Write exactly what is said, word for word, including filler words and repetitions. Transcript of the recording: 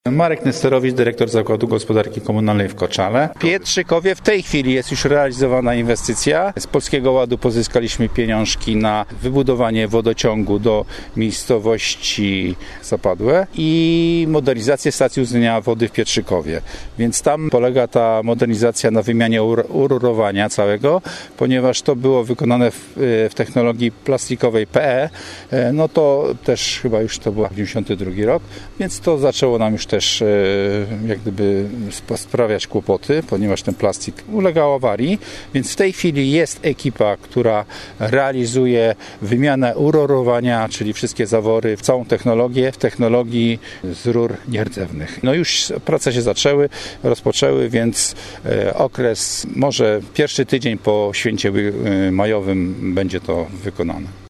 Marek Nesterowicz, dyrektor Zakładu Gospodarki Komunalnej w Koczale. W Pietrzykowie w tej chwili jest już realizowana inwestycja. Z Polskiego Ładu pozyskaliśmy pieniążki na wybudowanie wodociągu do miejscowości Zapadłe i modernizację stacji uzyskania wody w Pietrzykowie. Więc tam polega ta modernizacja na wymianie ururowania całego, ponieważ to było wykonane w, w technologii plastikowej P E. No to też chyba już to był dziewięćdziesiąty drugi rok, więc to zaczęło nam już też jak gdyby sprawiać kłopoty, ponieważ ten plastik ulegał awarii, więc w tej chwili jest ekipa, która realizuje wymianę ururowania, czyli wszystkie zawory, całą technologię w technologii z rur nierdzewnych. No już prace się zaczęły, rozpoczęły, więc okres, może pierwszy tydzień po święcie majowym będzie to wykonane.